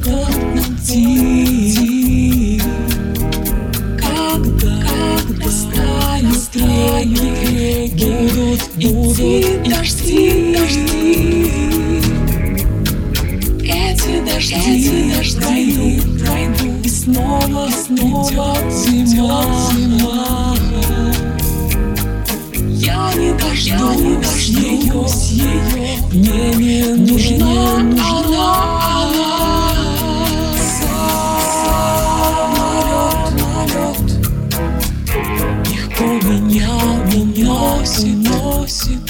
найти, когда станут реки, будут идти дожди. Эти дожди пройдут, и снова придет зима. Я не дождусь ее, мне не нужна она. Самолет легко меня носит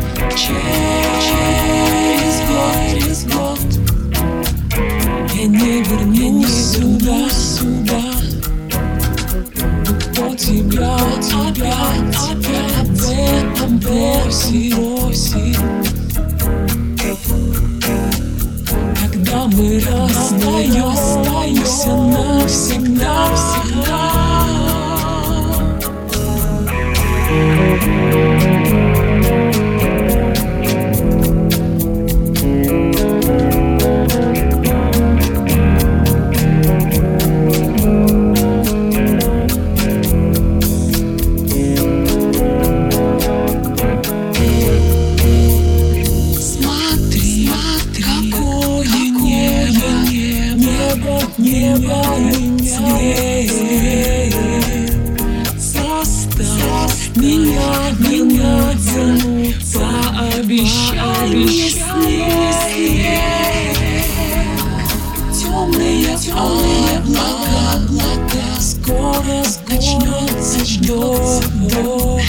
через год. Я не вернусь сюда. Кто тебя опять об этом просит? Когда мы расстаемся навсегда. Небо цвет, заставь меня тянуться, обещай мне снег. Темные облака, скоро начнется дождь.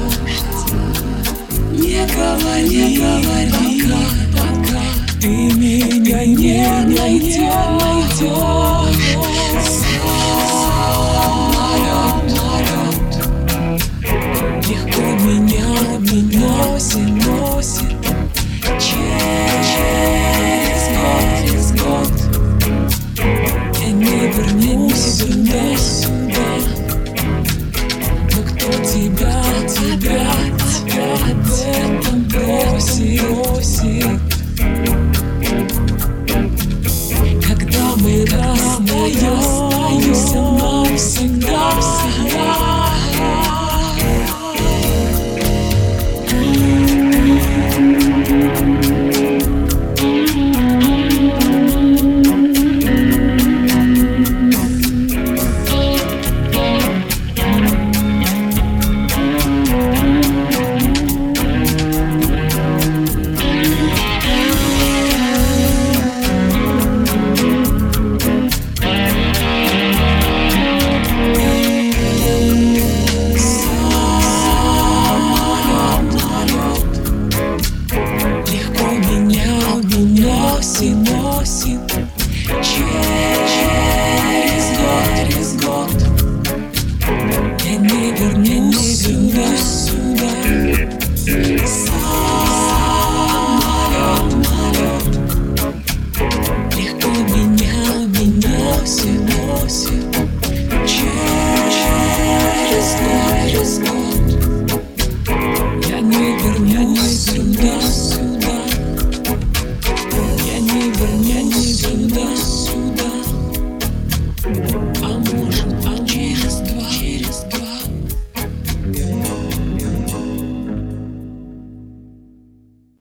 Не говори, пока ты меня не найдешь. Самолет легко меня носит через год. Я не вернусь сюда. Но кто тебя об этом просит? Когда мы расстаемся навсегда. Носит через год. Я не вернусь сюда. Самолет легко меня носит.